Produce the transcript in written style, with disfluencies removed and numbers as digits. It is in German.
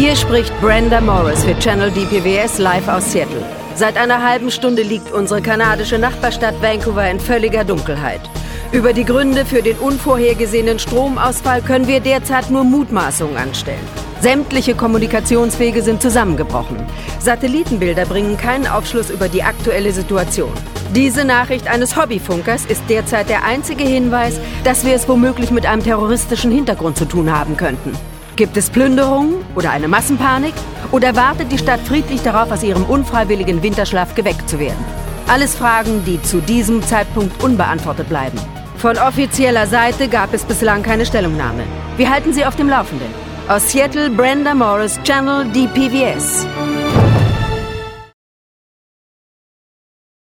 Hier spricht Brenda Morris für Channel DPWS live aus Seattle. Seit einer halben Stunde liegt unsere kanadische Nachbarstadt Vancouver in völliger Dunkelheit. Über die Gründe für den unvorhergesehenen Stromausfall können wir derzeit nur Mutmaßungen anstellen. Sämtliche Kommunikationswege sind zusammengebrochen. Satellitenbilder bringen keinen Aufschluss über die aktuelle Situation. Diese Nachricht eines Hobbyfunkers ist derzeit der einzige Hinweis, dass wir es womöglich mit einem terroristischen Hintergrund zu tun haben könnten. Gibt es Plünderungen oder eine Massenpanik? Oder wartet die Stadt friedlich darauf, aus ihrem unfreiwilligen Winterschlaf geweckt zu werden? Alles Fragen, die zu diesem Zeitpunkt unbeantwortet bleiben. Von offizieller Seite gab es bislang keine Stellungnahme. Wir halten Sie auf dem Laufenden. Aus Seattle, Brenda Morris, Channel DPWS.